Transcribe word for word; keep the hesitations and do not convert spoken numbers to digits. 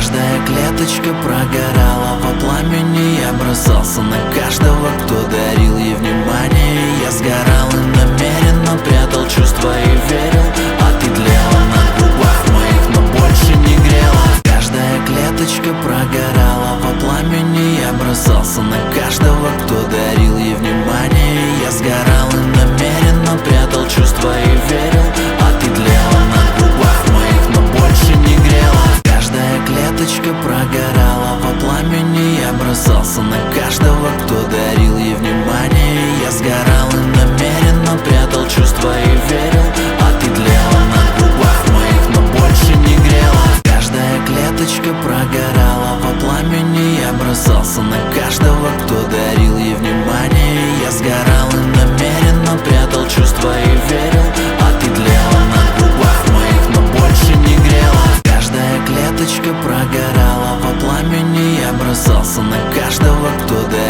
Каждая клеточка прогорала во пламени. Я бросался на каждого, кто дарил ей внимание. Я сгорал и намеренно прятал чувства и верил, а ты тлела на губах моих, но больше не грела. Каждая клеточка прогорала во пламени. Я бросался на каждого, кто дарил ей внимание. Я сгорал и намеренно прятал чувства и верил, а ты тлела на губах моих, но больше не грела. Каждая клеточка прогорала во пламени. Я бросался на каждого, кто дарил ей внимание. Я сгорал и намеренно прятал чувства и верил, а ты тлела на губах моих, но больше не грела. Каждая клеточка прогорала во пламени. Я бросался на каждого, кто дарил ей внимание. Я сгорал и намеренно прятал чувства и верил, а ты тлела на губах моих, но больше не грела. Каждая клеточка прогорала во пламени. Я бросался на каждого, кто дарил